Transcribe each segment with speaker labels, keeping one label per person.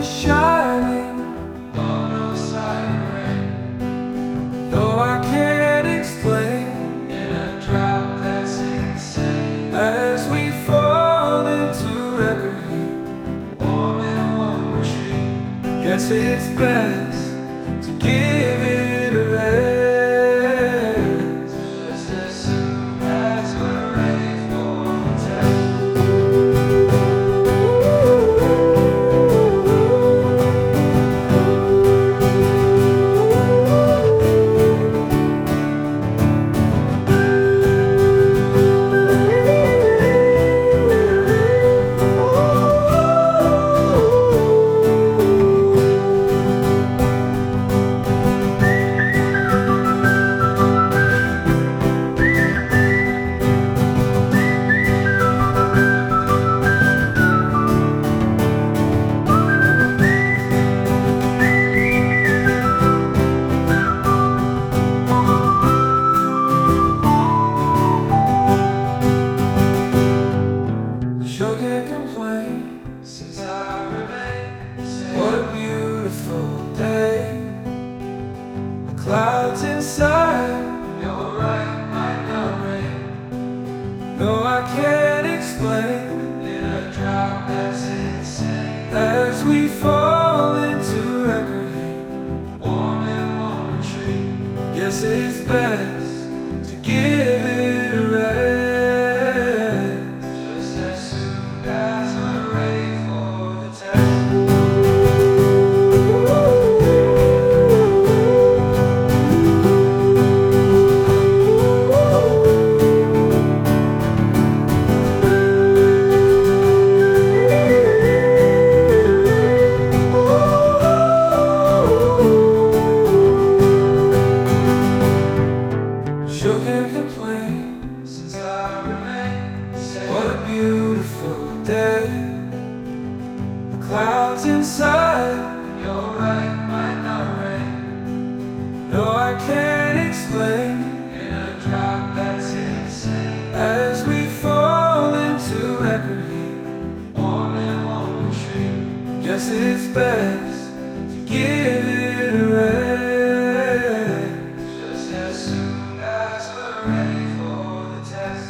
Speaker 1: is shining, though I can't explain,
Speaker 2: in a drought that's insane.
Speaker 1: as we fall into reverie.
Speaker 2: Warm and warm retreat.
Speaker 1: Guess it's best to give it a rest.
Speaker 2: Just as soon as we're ready for the test.
Speaker 1: Sure can't complain,
Speaker 2: Since I remain safe.
Speaker 1: what a beautiful day. The clouds inside,
Speaker 2: You're right, might not rain.
Speaker 1: no, I can't explain,
Speaker 2: In a drought that's insane.
Speaker 1: as we fall into reverie.
Speaker 2: Warm and warm retreat.
Speaker 1: Guess it's best to give it a rest.
Speaker 2: Just as soon as we're ready for the test.
Speaker 1: Sure can't complain,
Speaker 2: Since I remain safe.
Speaker 1: what a beautiful day. The clouds inside,
Speaker 2: You're right, might not rain.
Speaker 1: no, I can't explain,
Speaker 2: In a drought that's insane.
Speaker 1: as we fall into reverie.
Speaker 2: Warm and warm retreat.
Speaker 1: Guess it's best to give it a rest.
Speaker 2: Just as soon as we're ready for the test.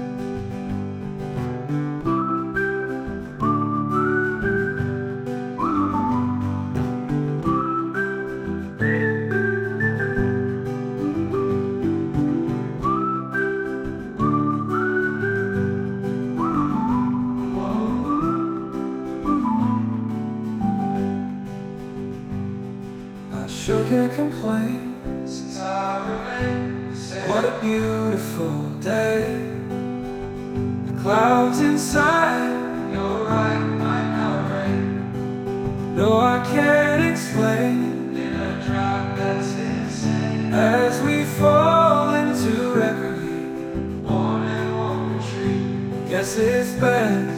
Speaker 1: I sure can't complain,
Speaker 2: Since I remain safe.
Speaker 1: what a beautiful day. The clouds inside,
Speaker 2: You're right, might not rain.
Speaker 1: no, I can't explain,
Speaker 2: In a drought that's insane.
Speaker 1: as we fall into reverie.
Speaker 2: Warm and warm retreat.
Speaker 1: Guess it's best